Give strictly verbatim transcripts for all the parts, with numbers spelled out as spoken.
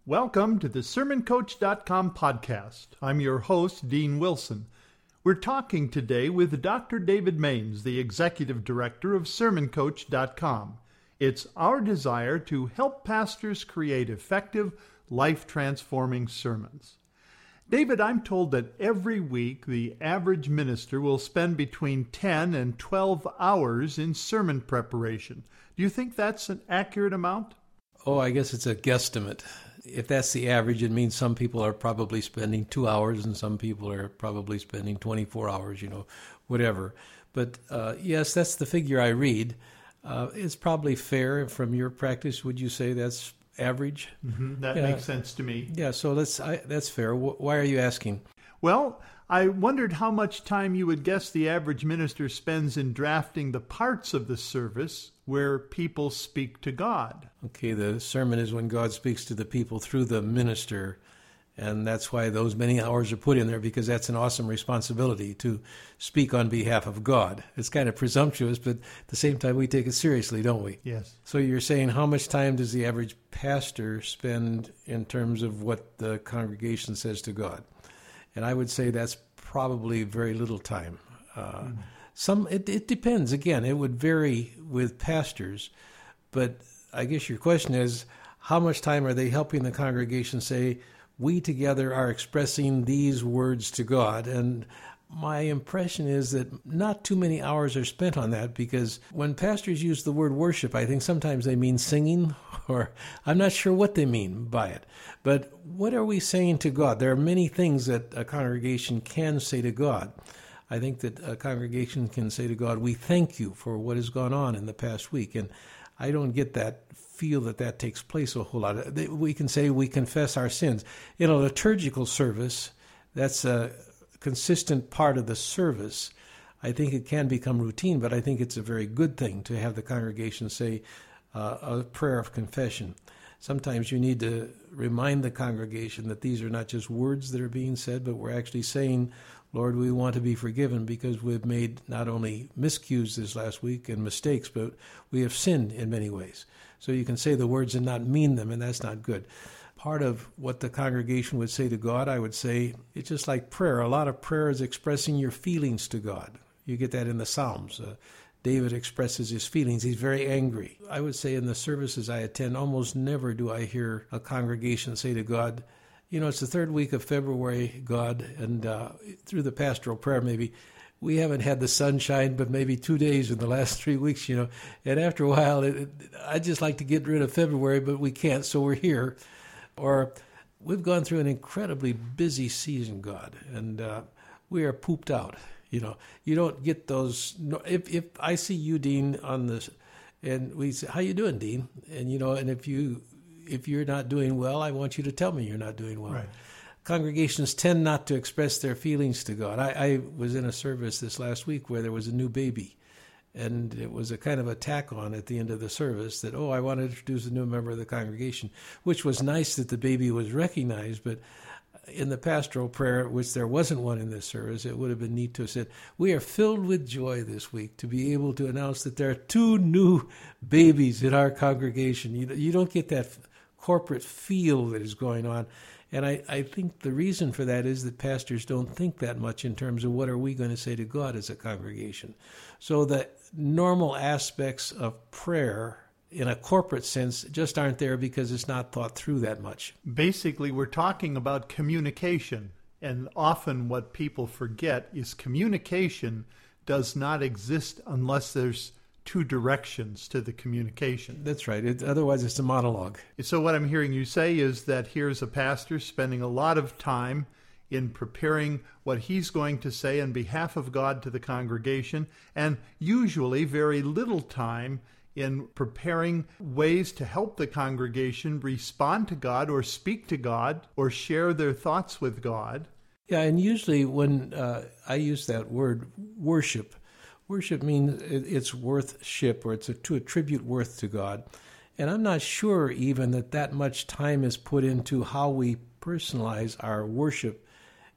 Welcome to the Sermon Coach dot com podcast. I'm your host, Dean Wilson. We're talking today with Doctor David Maines, the Executive Director of Sermon Coach dot com. It's our desire to help pastors create effective, life-transforming sermons. David, I'm told that every week the average minister will spend between ten and twelve hours in sermon preparation. Do you think that's an accurate amount? Oh, I guess it's a guesstimate. If that's the average, it means some people are probably spending two hours and some people are probably spending twenty-four hours, you know, whatever. But uh, yes, that's the figure I read. Uh, it's probably fair from your practice. Would you say that's average? Mm-hmm. That yeah. makes sense to me. Yeah, so that's I, that's fair. W- why are you asking? Well, I wondered how much time you would guess the average minister spends in drafting the parts of the service where people speak to God. Okay, the sermon is when God speaks to the people through the minister, and that's why those many hours are put in there, because that's an awesome responsibility to speak on behalf of God. It's kind of presumptuous, but at the same time we take it seriously, don't we? Yes. So you're saying how much time does the average pastor spend in terms of what the congregation says to God? And I would say that's probably very little time. Uh, mm. Some it, it depends. Again, it would vary with pastors, but I guess your question is, how much time are they helping the congregation say, we together are expressing these words to God? And my impression is that not too many hours are spent on that, because when pastors use the word worship, I think sometimes they mean singing, or I'm not sure what they mean by it. But what are we saying to God? There are many things that a congregation can say to God. I think that a congregation can say to God, we thank you for what has gone on in the past week. And I don't get that feel that that takes place a whole lot. We can say we confess our sins. In a liturgical service, that's a consistent part of the service. I think it can become routine, but I think it's a very good thing to have the congregation say uh, a prayer of confession. Sometimes you need to remind the congregation that these are not just words that are being said, but we're actually saying, Lord, we want to be forgiven because we've made not only miscues this last week and mistakes, but we have sinned in many ways. So you can say the words and not mean them, and that's not good. Part of what the congregation would say to God, I would say, it's just like prayer. A lot of prayer is expressing your feelings to God. You get that in the Psalms. Uh, David expresses his feelings. He's very angry. I would say in the services I attend, almost never do I hear a congregation say to God, you know, it's the third week of February, God, and uh, through the pastoral prayer maybe, we haven't had the sunshine but maybe two days in the last three weeks, you know. And after a while, it, it, I'd just like to get rid of February, but we can't, so we're here. Or we've gone through an incredibly busy season, God, and uh, we are pooped out. You know, you don't get those. If if I see you, Dean, on this, and we say, "How you doing, Dean?" And you know, and if you if you're not doing well, I want you to tell me you're not doing well. Right. Congregations tend not to express their feelings to God. I, I was in a service this last week where there was a new baby, and it was a kind of a tack on at the end of the service that, oh, I want to introduce a new member of the congregation, which was nice that the baby was recognized, but in the pastoral prayer, which there wasn't one in this service, it would have been neat to have said, we are filled with joy this week to be able to announce that there are two new babies in our congregation. You, you don't get that corporate feel that is going on. And I, I think the reason for that is that pastors don't think that much in terms of what are we going to say to God as a congregation. So the normal aspects of prayer in a corporate sense just aren't there because it's not thought through that much. Basically, we're talking about communication, and often what people forget is communication does not exist unless there's two directions to the communication. That's right. It, otherwise, it's a monologue. So what I'm hearing you say is that here's a pastor spending a lot of time in preparing what he's going to say on behalf of God to the congregation, and usually very little time in preparing ways to help the congregation respond to God or speak to God or share their thoughts with God. Yeah, and usually when uh, I use that word worship, worship means it's worthship, or it's a, to attribute worth to God. And I'm not sure even that that much time is put into how we personalize our worship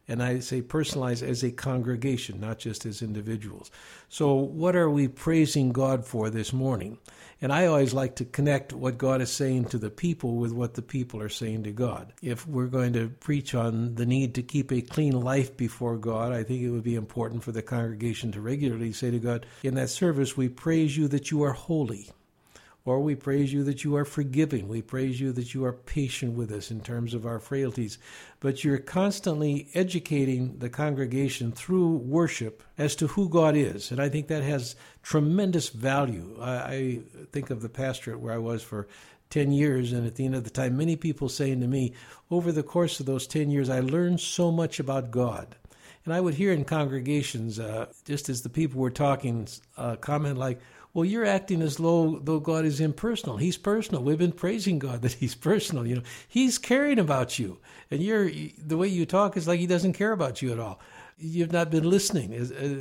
And I say personalize as a congregation, not just as individuals. So what are we praising God for this morning? And I always like to connect what God is saying to the people with what the people are saying to God. If we're going to preach on the need to keep a clean life before God, I think it would be important for the congregation to regularly say to God, in that service, we praise you that you are holy. Or we praise you that you are forgiving. We praise you that you are patient with us in terms of our frailties. But you're constantly educating the congregation through worship as to who God is. And I think that has tremendous value. I, I think of the pastorate where I was for ten years, and at the end of the time, many people saying to me, over the course of those ten years, I learned so much about God. And I would hear in congregations, uh, just as the people were talking, uh, comment like, well, you're acting as though, though God is impersonal. He's personal. We've been praising God that he's personal. You know, he's caring about you. And you're the way you talk is like he doesn't care about you at all. You've not been listening.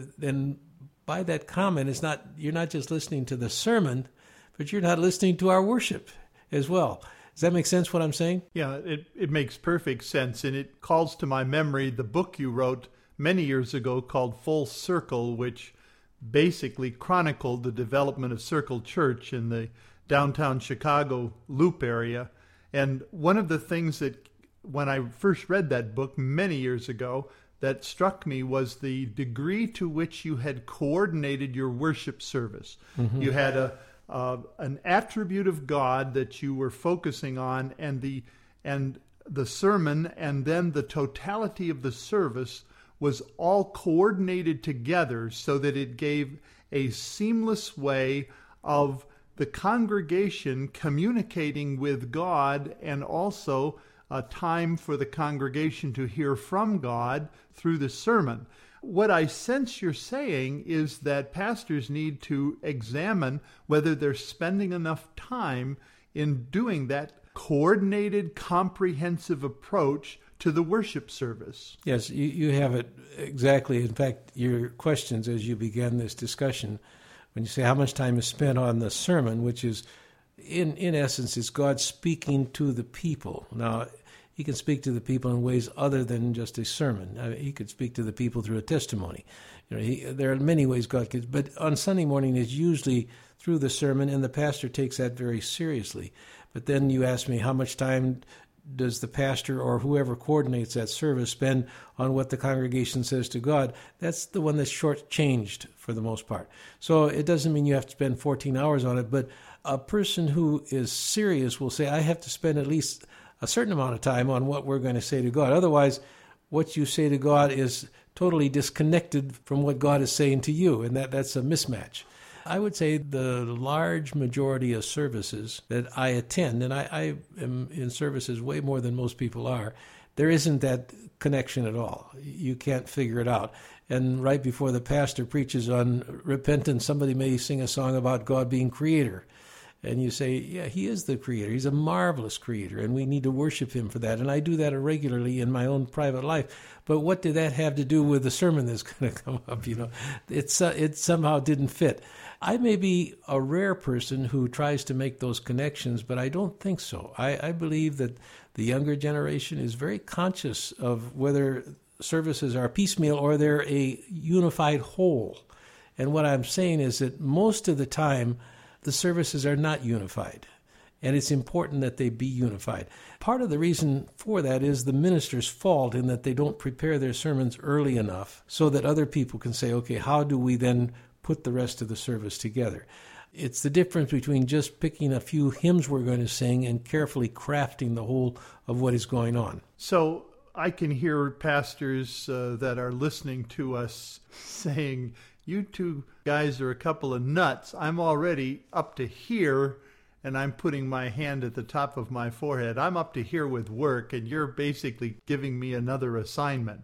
And by that comment, it's not you're not just listening to the sermon, but you're not listening to our worship as well. Does that make sense what I'm saying? Yeah, it, it makes perfect sense. And it calls to my memory the book you wrote many years ago called Full Circle, which basically chronicled the development of Circle Church in the downtown Chicago Loop area. And one of the things that, when I first read that book many years ago, that struck me was the degree to which you had coordinated your worship service. Mm-hmm. You had a uh, an attribute of God that you were focusing on, and the and the sermon, and then the totality of the service was all coordinated together so that it gave a seamless way of the congregation communicating with God, and also a time for the congregation to hear from God through the sermon. What I sense you're saying is that pastors need to examine whether they're spending enough time in doing that coordinated, comprehensive approach to the worship service. Yes, you, you have it exactly. In fact, your questions as you began this discussion, when you say how much time is spent on the sermon, which is, in, in essence, is God speaking to the people. Now, he can speak to the people in ways other than just a sermon. I mean, he could speak to the people through a testimony. You know, he, there are many ways God could, but on Sunday morning is usually through the sermon, and the pastor takes that very seriously. But then you ask me, how much time does the pastor or whoever coordinates that service spend on what the congregation says to God? That's the one that's shortchanged for the most part. So it doesn't mean you have to spend fourteen hours on it, but a person who is serious will say, I have to spend at least a certain amount of time on what we're going to say to God. Otherwise, what you say to God is totally disconnected from what God is saying to you, and that, that's a mismatch. I would say the large majority of services that I attend, and I, I am in services way more than most people are, there isn't that connection at all. You can't figure it out. And right before the pastor preaches on repentance, somebody may sing a song about God being creator. And you say, yeah, he is the creator. He's a marvelous creator, and we need to worship him for that. And I do that regularly in my own private life. But what did that have to do with the sermon that's going to come up? You know, it's uh, it somehow didn't fit. I may be a rare person who tries to make those connections, but I don't think so. I, I believe that the younger generation is very conscious of whether services are piecemeal or they're a unified whole. And what I'm saying is that most of the time, the services are not unified, and it's important that they be unified. Part of the reason for that is the minister's fault in that they don't prepare their sermons early enough so that other people can say, okay, how do we then put the rest of the service together? It's the difference between just picking a few hymns we're going to sing and carefully crafting the whole of what is going on. So I can hear pastors uh, that are listening to us saying, you two guys are a couple of nuts. I'm already up to here, and I'm putting my hand at the top of my forehead. I'm up to here with work, and you're basically giving me another assignment.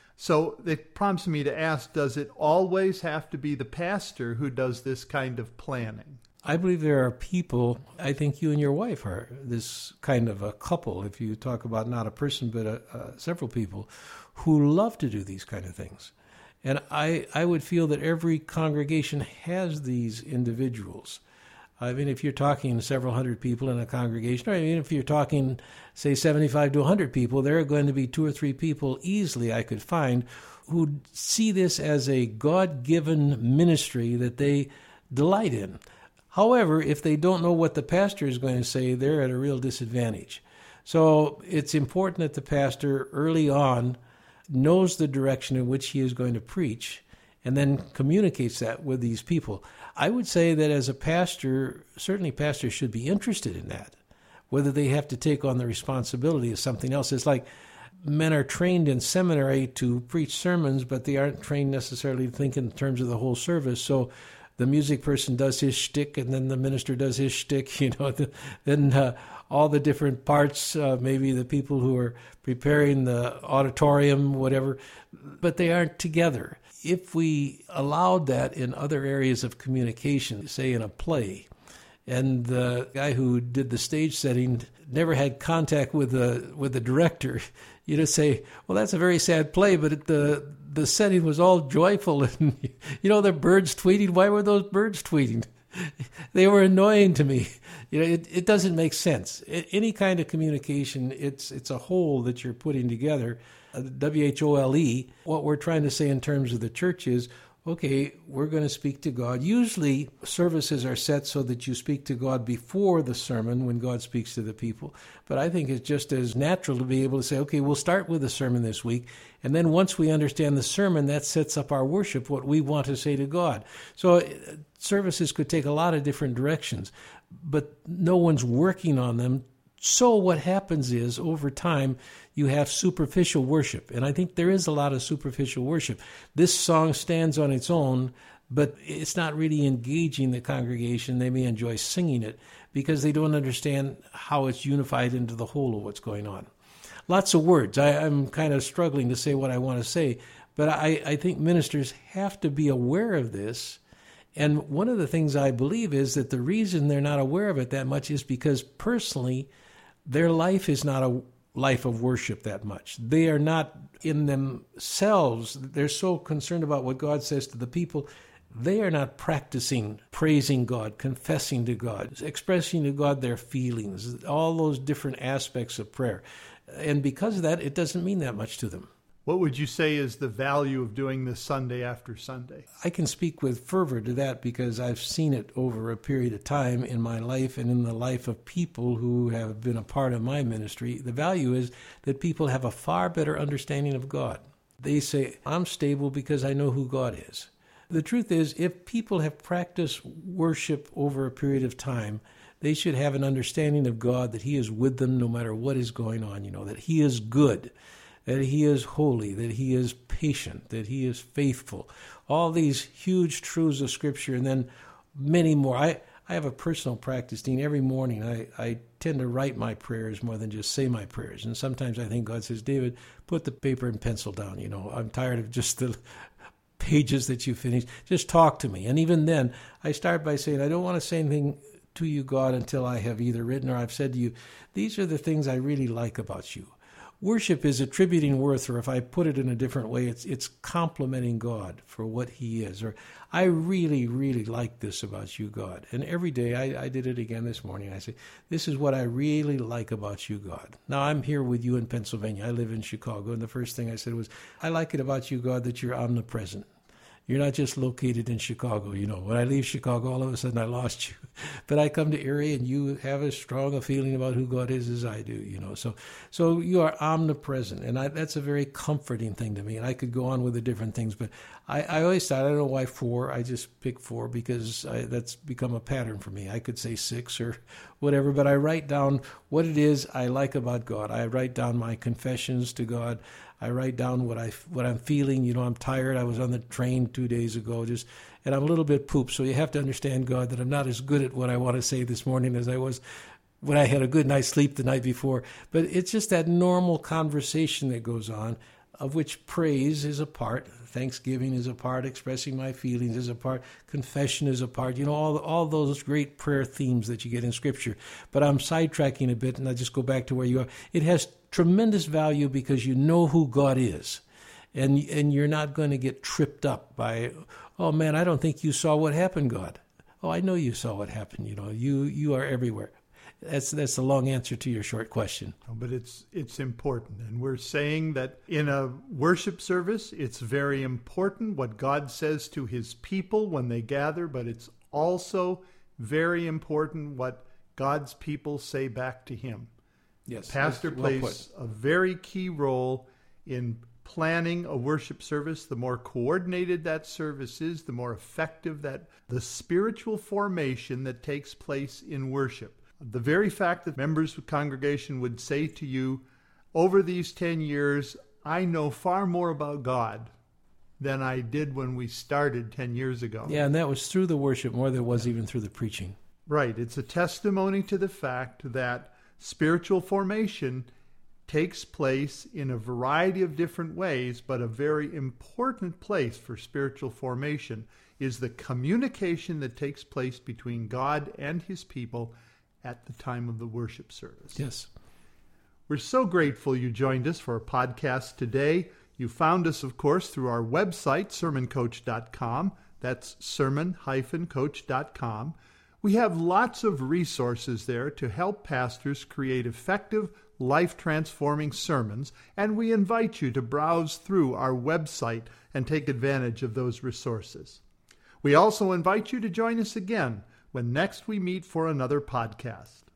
So it prompts me to ask, does it always have to be the pastor who does this kind of planning? I believe there are people, I think you and your wife are this kind of a couple, if you talk about not a person, but a, uh, several people, who love to do these kind of things. And I, I would feel that every congregation has these individuals. I mean, if you're talking several hundred people in a congregation, or even if you're talking, say, seventy-five to one hundred people, there are going to be two or three people easily I could find who see this as a God-given ministry that they delight in. However, if they don't know what the pastor is going to say, they're at a real disadvantage. So it's important that the pastor early on knows the direction in which he is going to preach and then communicates that with these people. I would say that as a pastor, certainly pastors should be interested in that. Whether they have to take on the responsibility is something else. It's like men are trained in seminary to preach sermons, but they aren't trained necessarily to think in terms of the whole service. So the music person does his shtick, and then the minister does his shtick, you know, then uh, all the different parts, uh, maybe the people who are preparing the auditorium, whatever, but they aren't together. If we allowed that in other areas of communication, say in a play, and the guy who did the stage setting never had contact with the with the director, you'd just say, well, that's a very sad play, but it, the the setting was all joyful. And, you know, the birds tweeting. Why were those birds tweeting? They were annoying to me. You know, it, it doesn't make sense. Any kind of communication, it's it's a whole that you're putting together. W H O L E, what we're trying to say in terms of the church is, okay, we're going to speak to God. Usually services are set so that you speak to God before the sermon when God speaks to the people. But I think it's just as natural to be able to say, okay, we'll start with the sermon this week. And then once we understand the sermon, that sets up our worship, what we want to say to God. So services could take a lot of different directions, but no one's working on them. So what happens is, over time, you have superficial worship. And I think there is a lot of superficial worship. This song stands on its own, but it's not really engaging the congregation. They may enjoy singing it because they don't understand how it's unified into the whole of what's going on. Lots of words. I, I'm kind of struggling to say what I want to say, but I, I think ministers have to be aware of this. And one of the things I believe is that the reason they're not aware of it that much is because personally, their life is not a life of worship that much. They are not in themselves. They're so concerned about what God says to the people. They are not practicing praising God, confessing to God, expressing to God their feelings, all those different aspects of prayer. And because of that, it doesn't mean that much to them. What would you say is the value of doing this Sunday after Sunday? I can speak with fervor to that because I've seen it over a period of time in my life and in the life of people who have been a part of my ministry. The value is that people have a far better understanding of God. They say, I'm stable because I know who God is. The truth is, if people have practiced worship over a period of time, they should have an understanding of God, that He is with them no matter what is going on, you know, that He is good, that He is holy, that He is patient, that He is faithful. All these huge truths of Scripture, and then many more. I, I have a personal practice, Dean. Every morning I, I tend to write my prayers more than just say my prayers. And sometimes I think God says, David, put the paper and pencil down. You know, I'm tired of just the pages that you finished. Just talk to me. And even then, I start by saying, I don't want to say anything to you, God, until I have either written or I've said to you, these are the things I really like about you. Worship is attributing worth, or if I put it in a different way, it's it's complimenting God for what He is. Or I really, really like this about you, God. And every day, I, I did it again this morning. I say, this is what I really like about you, God. Now, I'm here with you in Pennsylvania. I live in Chicago. And the first thing I said was, I like it about you, God, that you're omnipresent. You're not just located in Chicago. You know, when I leave Chicago, all of a sudden I lost you. But I come to Erie and you have as strong a feeling about who God is as I do, you know. So so you are omnipresent. And I, that's a very comforting thing to me. And I could go on with the different things. But I, I always thought, I don't know why four. I just pick four because I, that's become a pattern for me. I could say six or whatever. But I write down what it is I like about God. I write down my confessions to God. I write down what I what I'm feeling. You know, I'm tired. I was on the train two days ago, just, and I'm a little bit pooped. So you have to understand, God, that I'm not as good at what I want to say this morning as I was when I had a good night's sleep the night before. But it's just that normal conversation that goes on, of which praise is a part, thanksgiving is a part, expressing my feelings is a part, confession is a part. You know, all all those great prayer themes that you get in Scripture. But I'm sidetracking a bit, and I just go back to where you are. It has tremendous value because you know who God is. And and you're not going to get tripped up by, oh man, I don't think you saw what happened, God. oh, I know you saw what happened. You know, you you are everywhere. That's that's the long answer to your short question. But it's it's important. And we're saying that in a worship service, it's very important what God says to his people when they gather, but it's also very important what God's people say back to him. Yes, the pastor well plays a very key role in planning a worship service. The more coordinated that service is, the more effective that the spiritual formation that takes place in worship. The very fact that members of the congregation would say to you, over these ten years, I know far more about God than I did when we started ten years ago. Yeah, and that was through the worship more than it was even through the preaching. Right. It's a testimony to the fact that spiritual formation takes place in a variety of different ways, but a very important place for spiritual formation is the communication that takes place between God and his people at the time of the worship service. Yes. We're so grateful you joined us for our podcast today. You found us, of course, through our website, sermon coach dot com. That's sermon dash coach dot com. We have lots of resources there to help pastors create effective, life-transforming sermons, and we invite you to browse through our website and take advantage of those resources. We also invite you to join us again when next we meet for another podcast.